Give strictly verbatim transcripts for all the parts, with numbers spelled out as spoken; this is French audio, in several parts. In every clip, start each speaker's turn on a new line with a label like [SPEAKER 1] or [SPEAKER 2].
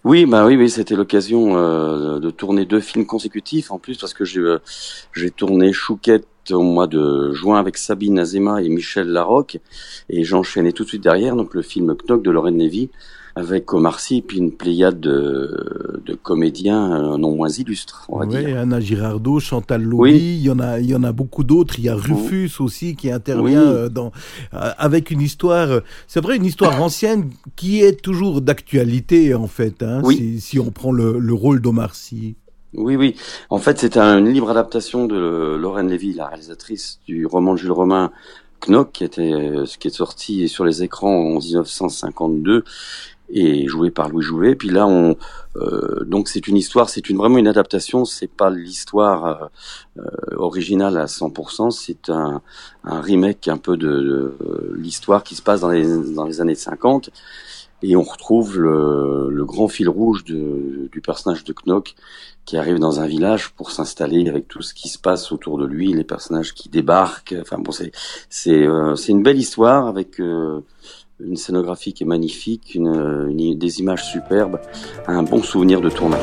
[SPEAKER 1] Oui, bah oui, oui, c'était l'occasion euh, de tourner deux films consécutifs en plus parce que j'ai euh, j'ai tourné Chouquette au mois de juin avec Sabine Azéma et Michel Larocque et j'enchaînais tout de suite derrière donc le film Knock de Lorraine Lévy avec Omar Sy et puis une pléiade de, de comédiens euh, non moins illustres, on va
[SPEAKER 2] Oui,
[SPEAKER 1] dire.
[SPEAKER 2] Anna Girardot, Chantal Lobby,
[SPEAKER 1] Oui.
[SPEAKER 2] il y en a, il y en a beaucoup d'autres. Il y a Rufus aussi qui intervient
[SPEAKER 1] Oui.
[SPEAKER 2] euh, dans, euh, avec une histoire, euh, c'est vrai, une histoire ancienne qui est toujours d'actualité en fait, hein,
[SPEAKER 1] Oui.
[SPEAKER 2] si, si on prend le, le rôle d'Omar Sy.
[SPEAKER 1] Oui, oui. En fait, c'est une libre adaptation de Lorraine Lévy, la réalisatrice du roman de Jules Romain Knock, qui était, qui est sorti sur les écrans en dix-neuf cent cinquante-deux et joué par Louis Jouvet. Puis là, on euh, donc c'est une histoire, c'est une vraiment une adaptation. C'est pas l'histoire euh, originale à cent pour cent. C'est un, un remake un peu de, de euh, l'histoire qui se passe dans les dans les années cinquante. Et on retrouve le, le grand fil rouge de, du personnage de Knock qui arrive dans un village pour s'installer avec tout ce qui se passe autour de lui, les personnages qui débarquent. Enfin bon, c'est c'est euh, c'est une belle histoire avec euh, une scénographie qui est magnifique, une, une des images superbes, un bon souvenir de tournage.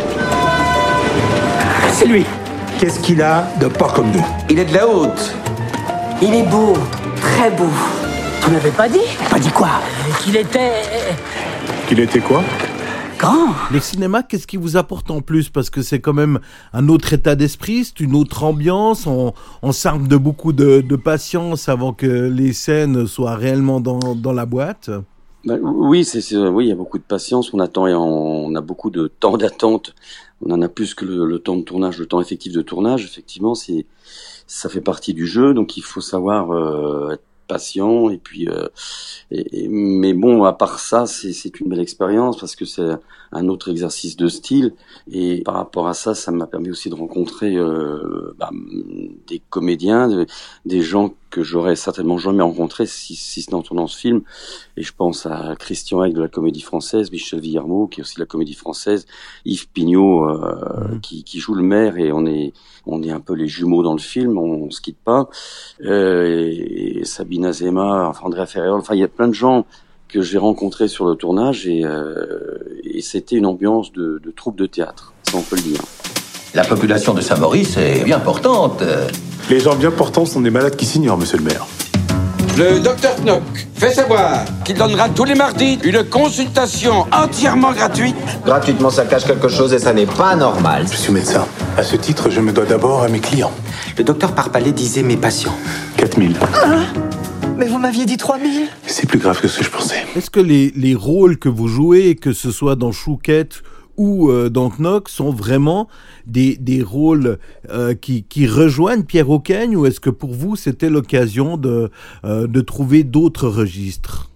[SPEAKER 3] C'est lui. Qu'est-ce qu'il a de pas comme nous?
[SPEAKER 4] Il est de la haute.
[SPEAKER 5] Il est beau, très beau. Tu m'avais pas dit?
[SPEAKER 3] Pas dit quoi?
[SPEAKER 5] Qu'il était...
[SPEAKER 3] Qu'il était quoi?
[SPEAKER 5] grand.
[SPEAKER 2] Le cinéma, qu'est-ce qui vous apporte en plus? Parce que c'est quand même un autre état d'esprit, c'est une autre ambiance, on, on s'arme de beaucoup de, de patience avant que les scènes soient réellement dans, dans la boîte.
[SPEAKER 1] Ben, oui, c'est, c'est, oui, il y a beaucoup de patience, on attend et on, on a beaucoup de temps d'attente. On en a plus que le, le temps de tournage, le temps effectif de tournage. Effectivement, c'est, ça fait partie du jeu, donc il faut savoir euh, être patient. Et puis, euh, et, et, mais bon, à part ça, c'est, c'est une belle expérience parce que c'est un autre exercice de style. Et par rapport à ça, ça m'a permis aussi de rencontrer euh, bah, des comédiens, de, des gens que j'aurais certainement jamais rencontrés si, si ce n'est en tournant ce film. Et je pense à Christian Haig de la Comédie Française, Michel Villermoz qui est aussi de la Comédie Française, Yves Pignot euh, mmh. qui, qui joue le maire et on est on est un peu les jumeaux dans le film, on, on se quitte pas. Euh, et, et Sabine Azéma, enfin Andrea Ferrer, enfin il y a plein de gens que j'ai rencontrés sur le tournage et, euh, et c'était une ambiance de, de troupe de théâtre, ça on peut le dire.
[SPEAKER 4] La population de Saint-Maurice est bien portante.
[SPEAKER 3] Les gens bien portants sont des malades qui s'ignorent, monsieur le maire.
[SPEAKER 6] Le docteur Knock fait savoir qu'il donnera tous les mardis une consultation entièrement gratuite.
[SPEAKER 7] Gratuitement, ça cache quelque chose et ça n'est pas normal.
[SPEAKER 3] Je suis médecin. À ce titre, je me dois d'abord à mes clients.
[SPEAKER 8] Le docteur Parpalais disait mes patients.
[SPEAKER 3] quatre mille.
[SPEAKER 9] Ah, mais vous m'aviez dit trois mille.
[SPEAKER 3] C'est plus grave que ce que je pensais.
[SPEAKER 2] Est-ce que les, les rôles que vous jouez, que ce soit dans Chouquette ou euh, dans Knock, sont vraiment des, des rôles euh, qui, qui rejoignent Pierre Hoqueigne, ou est-ce que pour vous c'était l'occasion de, euh, de trouver d'autres registres?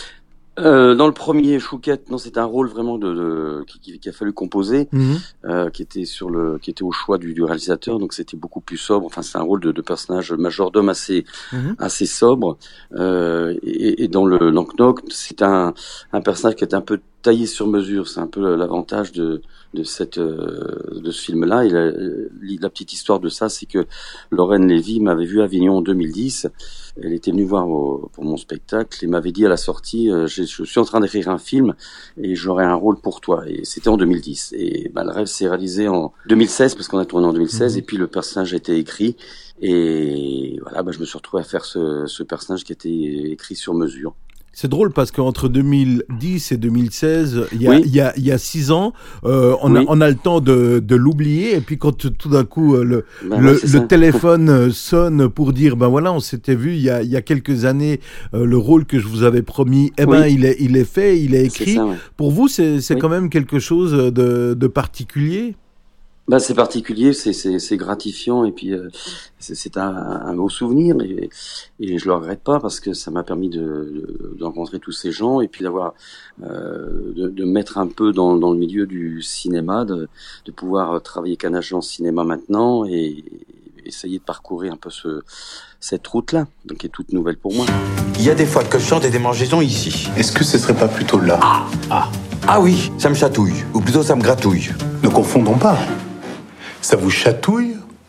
[SPEAKER 1] Euh, dans le premier Chouquette, non, c'est un rôle vraiment de, de qui, qui, qui a fallu composer, mmh. euh, qui était sur le, qui était au choix du, du réalisateur, donc c'était beaucoup plus sobre. Enfin, c'est un rôle de, de personnage majordome assez, mmh. assez sobre. Euh, et, et dans le dans Knock, c'est un, un personnage qui est un peu taillé sur mesure. C'est un peu l'avantage de de cette de ce film-là. Et la, la petite histoire de ça, c'est que Lorraine Lévy m'avait vu à Avignon en deux mille dix. Elle était venue voir au, pour mon spectacle et m'avait dit à la sortie euh, je, je suis en train d'écrire un film et j'aurai un rôle pour toi. Et c'était en deux mille dix. Et bah, le rêve s'est réalisé en deux mille seize parce qu'on a tourné en deux mille seize mmh. et puis le personnage a été écrit. Et voilà, bah, je me suis retrouvé à faire ce, ce personnage qui a été écrit sur mesure.
[SPEAKER 2] C'est drôle parce qu'entre deux mille dix et deux mille seize, il y a,
[SPEAKER 1] oui.
[SPEAKER 2] il y a, il y a six ans, euh, on, oui. a, on a le temps de, de l'oublier. Et puis quand tout d'un coup, le, ben le, ouais, le téléphone sonne pour dire, ben voilà, on s'était vu il y a, il y a quelques années, euh, le rôle que je vous avais promis, eh ben oui. il, est, il est fait, il est écrit. C'est ça, ouais. Pour vous, c'est, c'est oui. quand même quelque chose de, de particulier?
[SPEAKER 1] Ben, c'est particulier, c'est, c'est, c'est gratifiant et puis euh, c'est, c'est un, un beau souvenir et, et je le regrette pas parce que ça m'a permis de, de, de rencontrer tous ces gens et puis d'avoir euh, de, de mettre un peu dans, dans le milieu du cinéma, de, de pouvoir travailler qu'un agent cinéma maintenant et, et essayer de parcourir un peu ce, cette route-là, donc qui est toute nouvelle pour moi.
[SPEAKER 8] Il y a des fois que je chante et des mangeaisons ici.
[SPEAKER 3] Est-ce que ce serait pas plutôt là?
[SPEAKER 8] Ah, ah, ah oui, ça me chatouille, ou plutôt ça me gratouille.
[SPEAKER 3] Ne confondons pas. Ça vous chatouille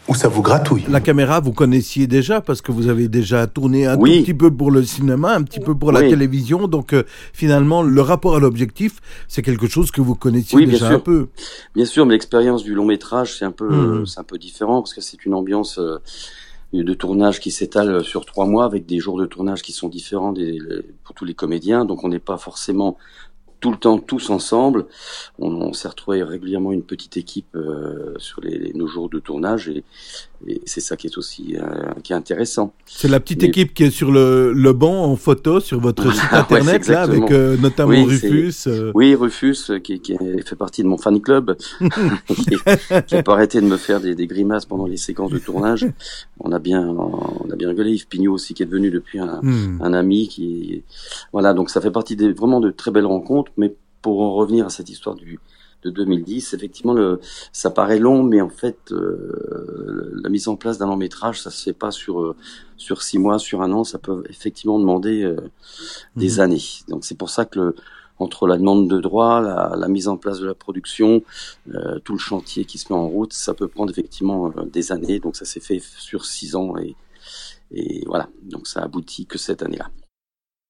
[SPEAKER 3] où ça vous gratouille.
[SPEAKER 2] La caméra, vous connaissiez déjà parce que vous avez déjà tourné un
[SPEAKER 1] oui.
[SPEAKER 2] tout petit peu pour le cinéma, un petit peu pour la
[SPEAKER 1] oui.
[SPEAKER 2] télévision. Donc euh, finalement, le rapport à l'objectif, c'est quelque chose que vous connaissiez
[SPEAKER 1] oui,
[SPEAKER 2] déjà
[SPEAKER 1] bien sûr.
[SPEAKER 2] un peu.
[SPEAKER 1] Bien sûr, mais l'expérience du long métrage, c'est un peu,
[SPEAKER 2] mmh.
[SPEAKER 1] euh, c'est un peu différent parce que c'est une ambiance euh, de tournage qui s'étale sur trois mois avec des jours de tournage qui sont différents des, les, pour tous les comédiens. Donc on n'est pas forcément tout le temps tous ensemble. On, on s'est retrouvé régulièrement une petite équipe euh, sur les, les, nos jours de tournage et, et c'est ça qui est aussi euh, qui est intéressant.
[SPEAKER 2] C'est la petite
[SPEAKER 1] Mais...
[SPEAKER 2] équipe qui est sur le, le banc en photo sur votre site internet
[SPEAKER 1] ouais,
[SPEAKER 2] là avec euh, notamment
[SPEAKER 1] oui,
[SPEAKER 2] Rufus. Euh...
[SPEAKER 1] Oui, Rufus qui, qui fait partie de mon fan club, qui n'a pas arrêté de me faire des, des grimaces pendant les séquences de tournage. On a bien, on a bien rigolé. Yves Pignot aussi qui est devenu depuis un, hmm. un ami qui, voilà, donc ça fait partie des vraiment de très belles rencontres. Mais pour en revenir à cette histoire du de deux mille dix, effectivement, le, ça paraît long, mais en fait, euh, la mise en place d'un long métrage, ça se fait pas sur euh, sur six mois, sur un an, ça peut effectivement demander euh, des mmh. années. Donc c'est pour ça que le, entre la demande de droit, la, la mise en place de la production, euh, tout le chantier qui se met en route, ça peut prendre effectivement euh, des années. Donc ça s'est fait sur six ans et et voilà. Donc ça aboutit que cette année-là.